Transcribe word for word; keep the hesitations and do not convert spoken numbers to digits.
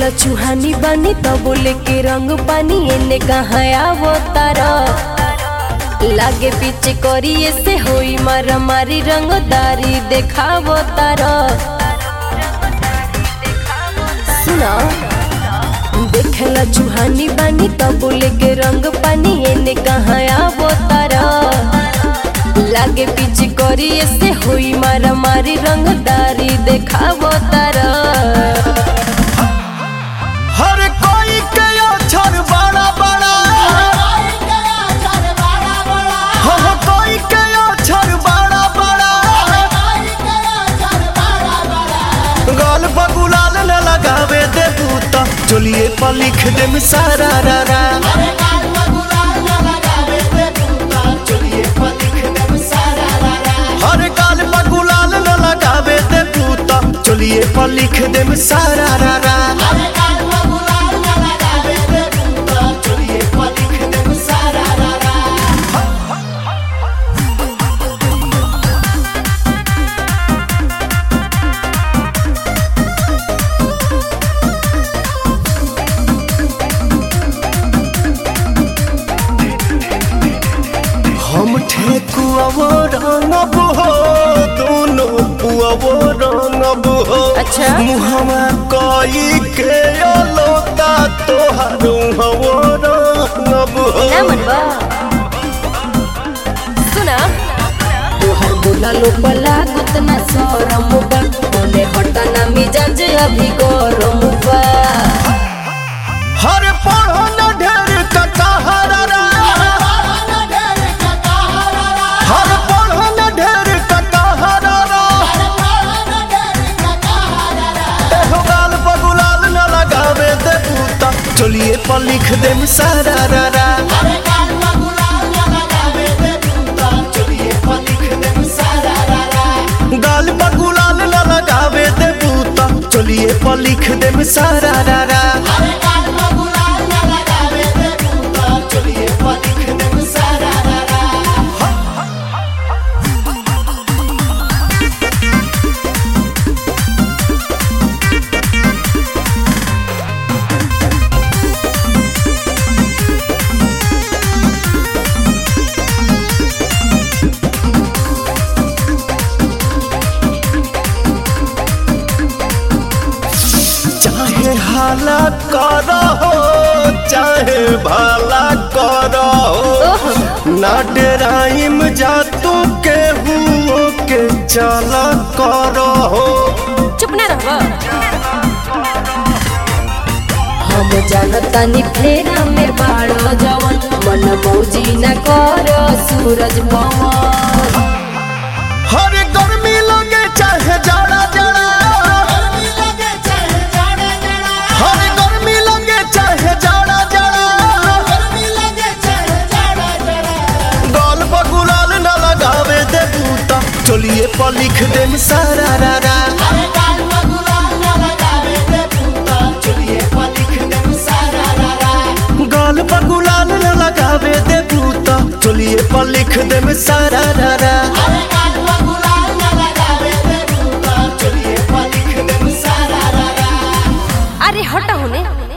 देखेला चूहानी बानी तो बोले के रंग पानी एने कहाँ आवो तारा लागे पीछे करिए से होई मारा मारी रंगदारी देखावो तारा सुना देखेला चूहानी बानी तो बोले के रंग पानी एने कहाँ आवो तारा लागे पीछे करिए से होई मारा मारी रंगदारी देखावो तारा हर कोई के अक्षर बड़ा बड़ा हो कोई के अक्षर बड़ा बड़ा गाल बगुलाल न लगावे दे बूता चलिए पर लिख दे सारा रा रा हर गाल बगुलाल न लगावे दे बूता चलिए पर लिख दे सारा रा रा हम ठेकुआवो रंगब हो दोनों पुआवो रंगब हो अच्छा मुहमा कई के लोता तोहार हवो रंगब हो ना मनवा सुना तोहर बोला लो पला गुतना सरम बा बोले हटाना मिजाज अभी गरम बा हर पढ़ो न ढेर कटहरा रा हर पढ़ो न ढेर कटहरा रा एहो गाल बगुलाल न लगावे दे बूता चलिए पर लिख दे सारा रा रा गाल बगुलाल न लगावे दे बूता चलिए पर लिख दे सारा रा रा चाहे हाला करो चाहे भला करो ना डराइम जा तू के हुओ के चला करो चुप ना रहो हम जानता नी फेरा में बाड़ो जवन मन मौजी न करो सूरज पवन हर गर्मी लगे चाहे जाड़ा जाड़ा हर गर्मी लगे चाहे जाड़ा जाड़ा गाल बगुलाल न लगावे दे बूता चलिए पर लिख दे सारा रा रा गाल बगुलाल न लगावे दे बूता चलिए पर लिख दे सारा रा रा अरे हटा होने